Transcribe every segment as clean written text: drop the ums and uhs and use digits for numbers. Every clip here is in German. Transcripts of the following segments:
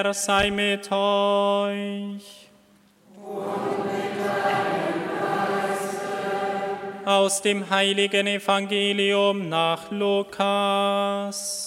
Herr sei mit euch. Und mit deinem Geiste. Aus dem heiligen Evangelium nach Lukas.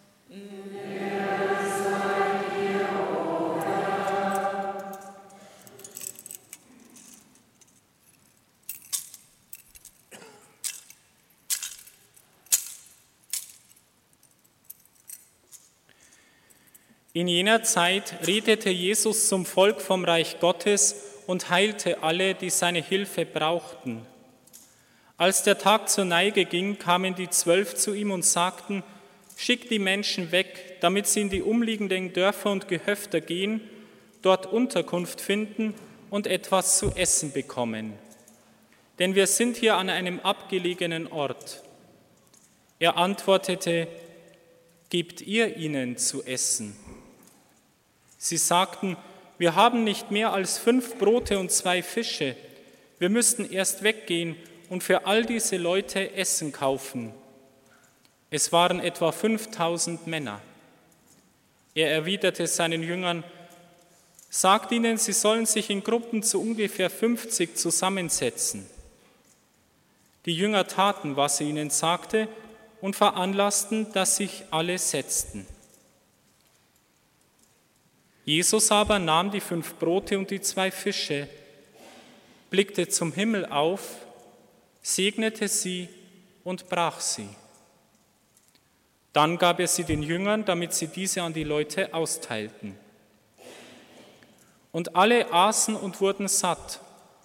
In jener Zeit redete Jesus zum Volk vom Reich Gottes und heilte alle, die seine Hilfe brauchten. Als der Tag zur Neige ging, kamen die 12 zu ihm und sagten: Schickt die Menschen weg, damit sie in die umliegenden Dörfer und Gehöfte gehen, dort Unterkunft finden und etwas zu essen bekommen. Denn wir sind hier an einem abgelegenen Ort. Er antwortete: Gebt ihr ihnen zu essen? Sie sagten: Wir haben nicht mehr als 5 Brote und 2 Fische. Wir müssten erst weggehen und für all diese Leute Essen kaufen. Es waren etwa 5000 Männer. Er erwiderte seinen Jüngern: Sagt ihnen, sie sollen sich in Gruppen zu ungefähr 50 zusammensetzen. Die Jünger taten, was er ihnen sagte, und veranlassten, dass sich alle setzten. Jesus aber nahm die 5 Brote und die 2 Fische, blickte zum Himmel auf, segnete sie und brach sie. Dann gab er sie den Jüngern, damit sie diese an die Leute austeilten. Und alle aßen und wurden satt.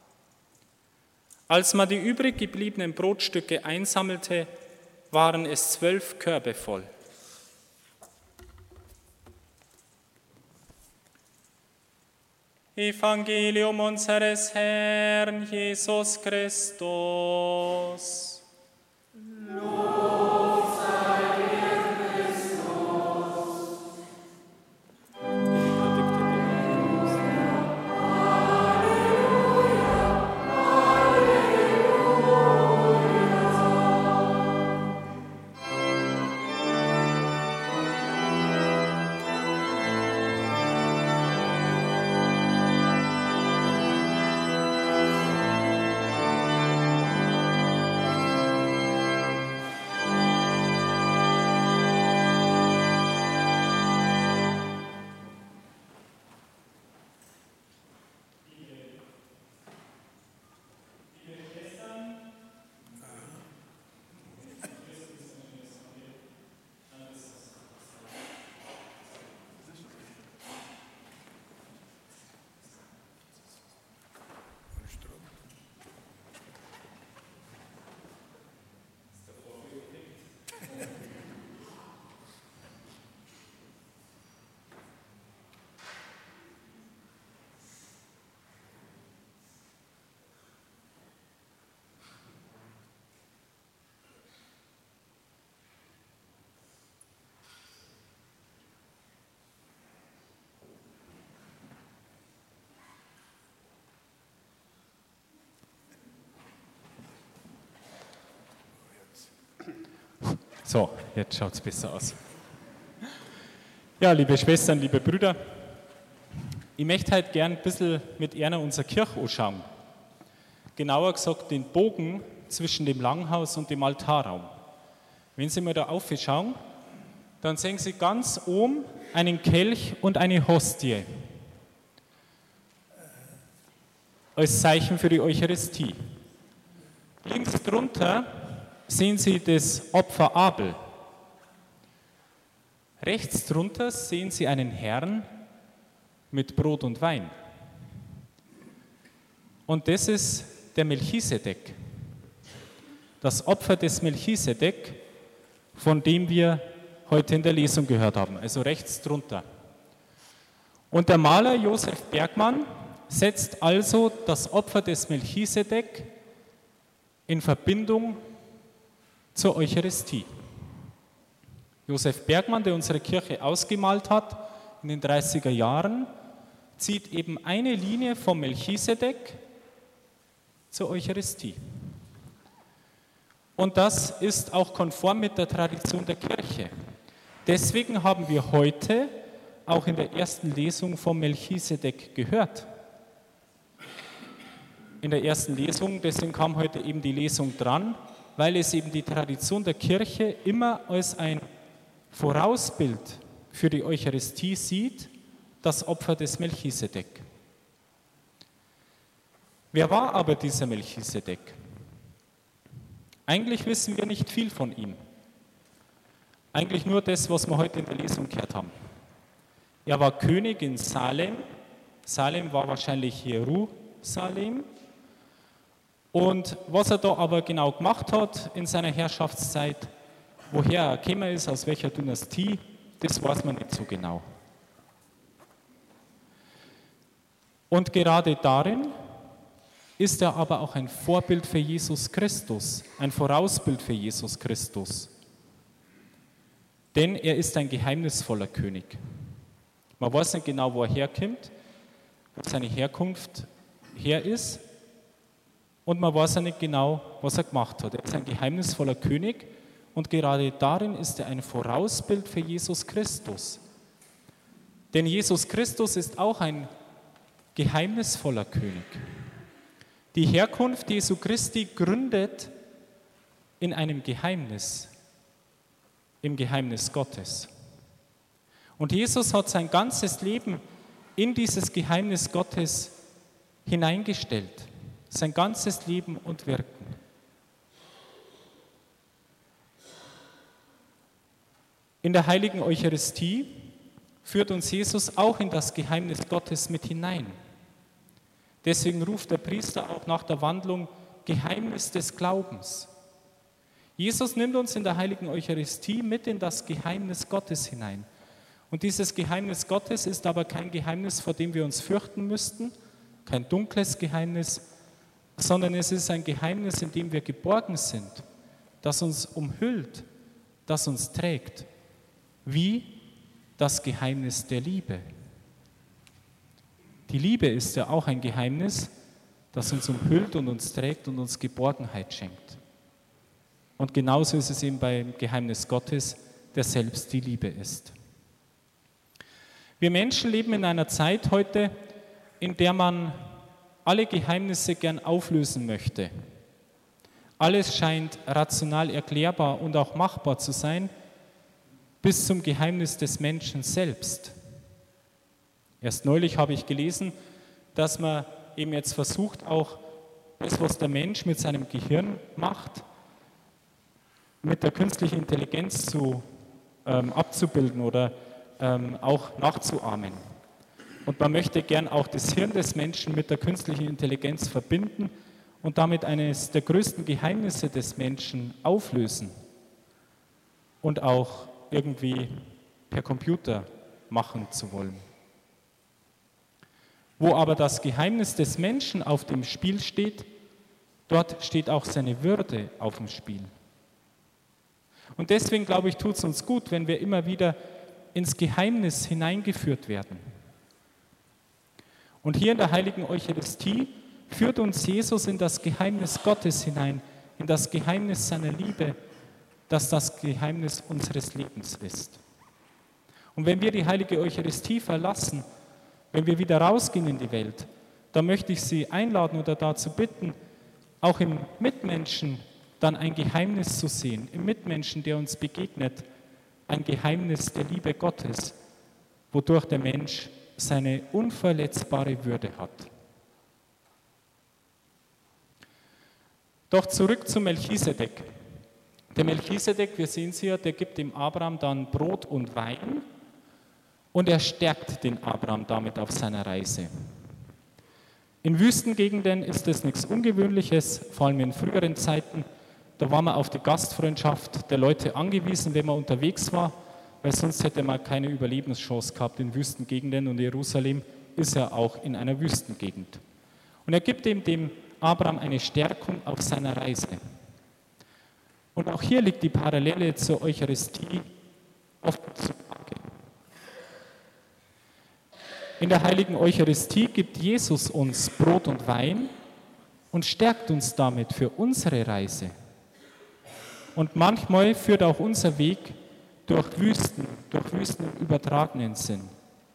Als man die übrig gebliebenen Brotstücke einsammelte, waren es 12 Körbe voll. Evangelium unseres Herrn Jesus Christus. Lob sei dir, Christus. So, jetzt schaut es besser aus. Ja, liebe Schwestern, liebe Brüder, ich möchte heute gern ein bisschen mit Ihnen unsere Kirche anschauen. Genauer gesagt den Bogen zwischen dem Langhaus und dem Altarraum. Wenn Sie mal da aufschauen, dann sehen Sie ganz oben einen Kelch und eine Hostie als Zeichen für die Eucharistie. Links drunter sehen Sie das Opfer Abel. Rechts drunter sehen Sie einen Herrn mit Brot und Wein. Und das ist der Melchisedek. Das Opfer des Melchisedek, von dem wir heute in der Lesung gehört haben, also rechts drunter. Und der Maler Josef Bergmann setzt also das Opfer des Melchisedek in Verbindung zur Eucharistie. Josef Bergmann, der unsere Kirche ausgemalt hat in den 30er Jahren, zieht eben eine Linie vom Melchisedek zur Eucharistie. Und das ist auch konform mit der Tradition der Kirche. Deswegen haben wir heute auch in der ersten Lesung vom Melchisedek gehört. In der ersten Lesung, deswegen kam heute eben die Lesung dran, weil es eben die Tradition der Kirche immer als ein Vorausbild für die Eucharistie sieht, das Opfer des Melchisedek. Wer war aber dieser Melchisedek? Eigentlich wissen wir nicht viel von ihm. Eigentlich nur das, was wir heute in der Lesung gehört haben. Er war König in Salem. Salem war wahrscheinlich Jerusalem. Und was er da aber genau gemacht hat in seiner Herrschaftszeit, woher er gekommen ist, aus welcher Dynastie, das weiß man nicht so genau. Und gerade darin ist er aber auch ein Vorbild für Jesus Christus, ein Vorausbild für Jesus Christus. Denn er ist ein geheimnisvoller König. Man weiß nicht genau, wo er herkommt, wo seine Herkunft her ist. Und man weiß ja nicht genau, was er gemacht hat. Er ist ein geheimnisvoller König und gerade darin ist er ein Vorausbild für Jesus Christus. Denn Jesus Christus ist auch ein geheimnisvoller König. Die Herkunft Jesu Christi gründet in einem Geheimnis, im Geheimnis Gottes. Und Jesus hat sein ganzes Leben in dieses Geheimnis Gottes hineingestellt. Sein ganzes Leben und Wirken. In der heiligen Eucharistie führt uns Jesus auch in das Geheimnis Gottes mit hinein. Deswegen ruft der Priester auch nach der Wandlung Geheimnis des Glaubens. Jesus nimmt uns in der heiligen Eucharistie mit in das Geheimnis Gottes hinein. Und dieses Geheimnis Gottes ist aber kein Geheimnis, vor dem wir uns fürchten müssten, kein dunkles Geheimnis, sondern es ist ein Geheimnis, in dem wir geborgen sind, das uns umhüllt, das uns trägt, wie das Geheimnis der Liebe. Die Liebe ist ja auch ein Geheimnis, das uns umhüllt und uns trägt und uns Geborgenheit schenkt. Und genauso ist es eben beim Geheimnis Gottes, der selbst die Liebe ist. Wir Menschen leben in einer Zeit heute, in der man alle Geheimnisse gern auflösen möchte. Alles scheint rational erklärbar und auch machbar zu sein, bis zum Geheimnis des Menschen selbst. Erst neulich habe ich gelesen, dass man eben jetzt versucht, auch das, was der Mensch mit seinem Gehirn macht, mit der künstlichen Intelligenz abzubilden oder auch nachzuahmen. Und man möchte gern auch das Hirn des Menschen mit der künstlichen Intelligenz verbinden und damit eines der größten Geheimnisse des Menschen auflösen und auch irgendwie per Computer machen zu wollen. Wo aber das Geheimnis des Menschen auf dem Spiel steht, dort steht auch seine Würde auf dem Spiel. Und deswegen, glaube ich, tut es uns gut, wenn wir immer wieder ins Geheimnis hineingeführt werden. Und hier in der heiligen Eucharistie führt uns Jesus in das Geheimnis Gottes hinein, in das Geheimnis seiner Liebe, das das Geheimnis unseres Lebens ist. Und wenn wir die heilige Eucharistie verlassen, wenn wir wieder rausgehen in die Welt, dann möchte ich Sie einladen oder dazu bitten, auch im Mitmenschen dann ein Geheimnis zu sehen, im Mitmenschen, der uns begegnet, ein Geheimnis der Liebe Gottes, wodurch der Mensch seine unverletzbare Würde hat. Doch zurück zu Melchisedek. Der Melchisedek, wir sehen es hier, der gibt dem Abraham dann Brot und Wein und er stärkt den Abraham damit auf seiner Reise. In Wüstengegenden ist das nichts Ungewöhnliches, vor allem in früheren Zeiten. Da war man auf die Gastfreundschaft der Leute angewiesen, wenn man unterwegs war, weil sonst hätte man keine Überlebenschance gehabt in Wüstengegenden und Jerusalem ist ja auch in einer Wüstengegend. Und er gibt dem Abraham eine Stärkung auf seiner Reise. Und auch hier liegt die Parallele zur Eucharistie oft zutage. In der heiligen Eucharistie gibt Jesus uns Brot und Wein und stärkt uns damit für unsere Reise. Und manchmal führt auch unser Weg durch Wüsten im übertragenen Sinn.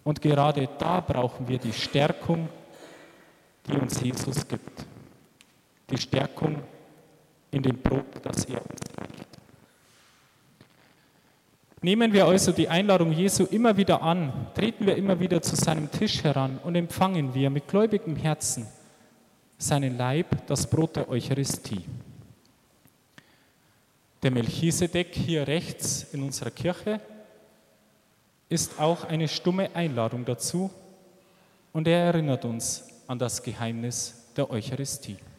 Und gerade da brauchen wir die Stärkung, die uns Jesus gibt. Die Stärkung in dem Brot, das er uns reicht. Nehmen wir also die Einladung Jesu immer wieder an, treten wir immer wieder zu seinem Tisch heran und empfangen wir mit gläubigem Herzen seinen Leib, das Brot der Eucharistie. Der Melchisedek hier rechts in unserer Kirche ist auch eine stumme Einladung dazu und er erinnert uns an das Geheimnis der Eucharistie.